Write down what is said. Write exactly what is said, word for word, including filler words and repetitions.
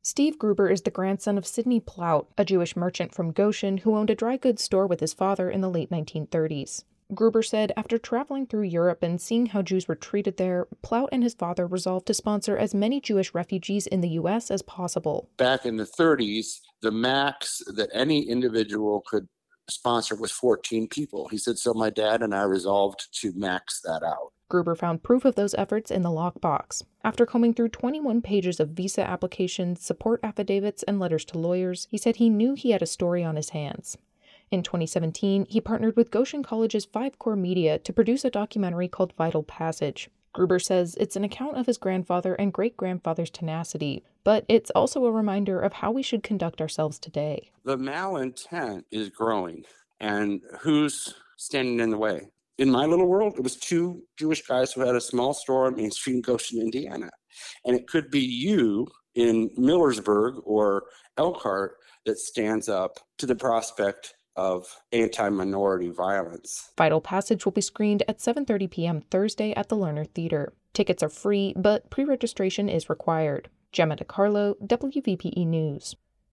Steve Gruber is the grandson of Sidney Plout, a Jewish merchant from Goshen who owned a dry goods store with his father in the late nineteen thirties. Gruber said after traveling through Europe and seeing how Jews were treated there, Plout and his father resolved to sponsor as many Jewish refugees in the U S as possible. Back in the thirties, the max that any individual could sponsor was fourteen people. He said, so my dad and I resolved to max that out. Gruber found proof of those efforts in the lockbox. After combing through twenty-one pages of visa applications, support affidavits, and letters to lawyers, he said he knew he had a story on his hands. In twenty seventeen, he partnered with Goshen College's Five Core Media to produce a documentary called Vital Passage. Gruber says it's an account of his grandfather and great-grandfather's tenacity, but it's also a reminder of how we should conduct ourselves today. The malintent is growing, and who's standing in the way? In my little world, it was two Jewish guys who had a small store on Main Street in Goshen, Indiana. And it could be you in Millersburg or Elkhart that stands up to the prospect of anti-minority violence. Vital Passage will be screened at seven thirty p.m. Thursday at the Lerner Theater. Tickets are free, but pre-registration is required. Gemma DiCarlo, W V P E News.